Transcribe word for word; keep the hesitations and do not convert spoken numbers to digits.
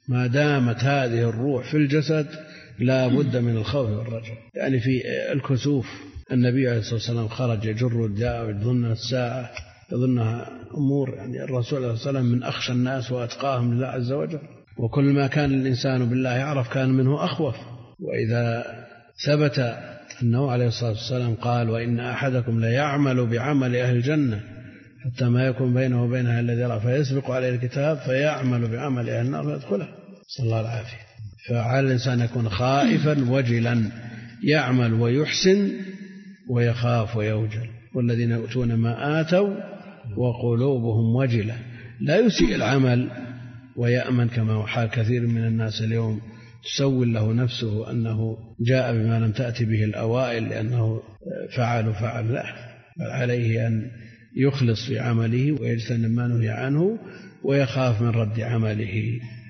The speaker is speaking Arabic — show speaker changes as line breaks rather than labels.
ما دامت هذه الروح في الجسد لا بد من الخوف والرجاء. يعني في الكسوف النبي عليه الصلاة والسلام خرج يجر الداء يظن الساعة يظنها أمور، يعني الرسول عليه الصلاة والسلام من أخشى الناس وأتقاهم لله عز وجل، وكل ما كان الإنسان بالله يعرف كان منه أخوف. وإذا ثبت أنه عليه الصلاة والسلام قال وإن أحدكم ليعمل بعمل أهل الجنة حتى ما يكون بينه وبينها الذي يرى فيسبق عليه الكتاب فيعمل بعمل أهل النار فيدخلها، صلى الله العافية. فعلى الإنسان يكون خائفا وجلا، يعمل ويحسن ويخاف ويوجل. والذين يؤتون ما آتوا وقلوبهم وجلة، لا يسيء العمل ويأمن كما هو حال كثير من الناس اليوم، تسول له نفسه أنه جاء بما لم تأتي به الأوائل لأنه فعل فعل، لا، بل عليه أن يخلص في عمله ويجتنب ما نهي عنه ويخاف من رد عمله.